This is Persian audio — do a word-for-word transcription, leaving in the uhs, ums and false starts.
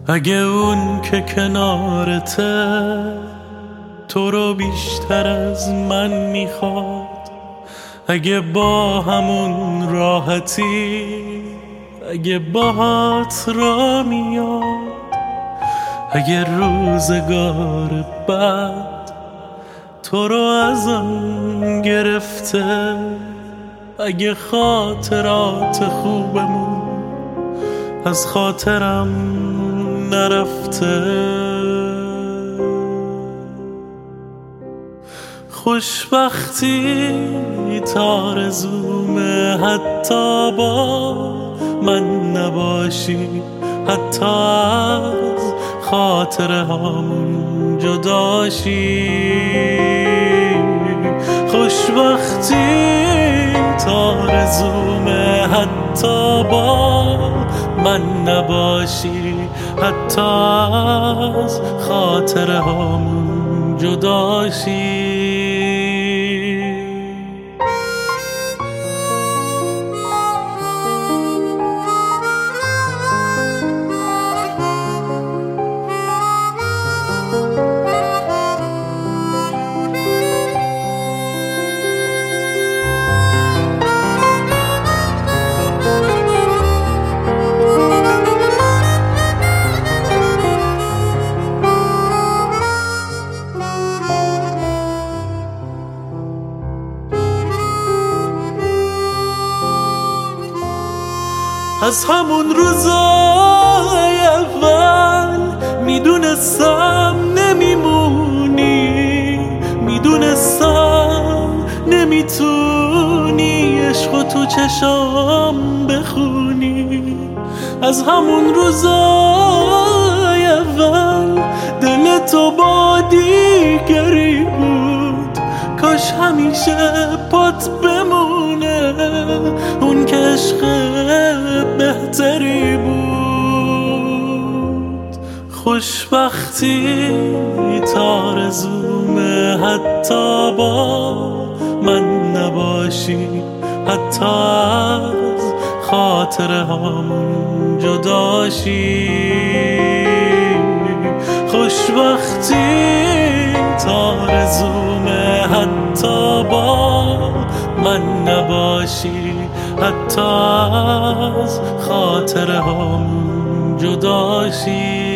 اگه اون که کنارته تو رو بیشتر از من میخواد، اگه با همون راحتی، اگه باهات را میاد، اگه روزگار بعد تو رو ازم گرفته، اگه خاطرات خوبمون از خاطرم نرفته. خوشبختی تارزومه حتی با من نباشی، حتی از خاطره هامون جداشی. خوشبختی تارزومه حتی با من نباشی، حتی از خاطره هامون جداشی. از همون روزای اول میدونستم نمیمونی، میدونستم نمیتونی عشقو تو چشام بخونی. از همون روزای اول دل تو با دیگری بود، کاش همیشه پات بمونه اون که عشق بهتری بود. خوشبختی تارزومه حتی با من نباشی، حتی از خاطره هامون جداشی. خوشبختی تارزومه حتی با من نباشی، حتی از خاطره هامون جداشی.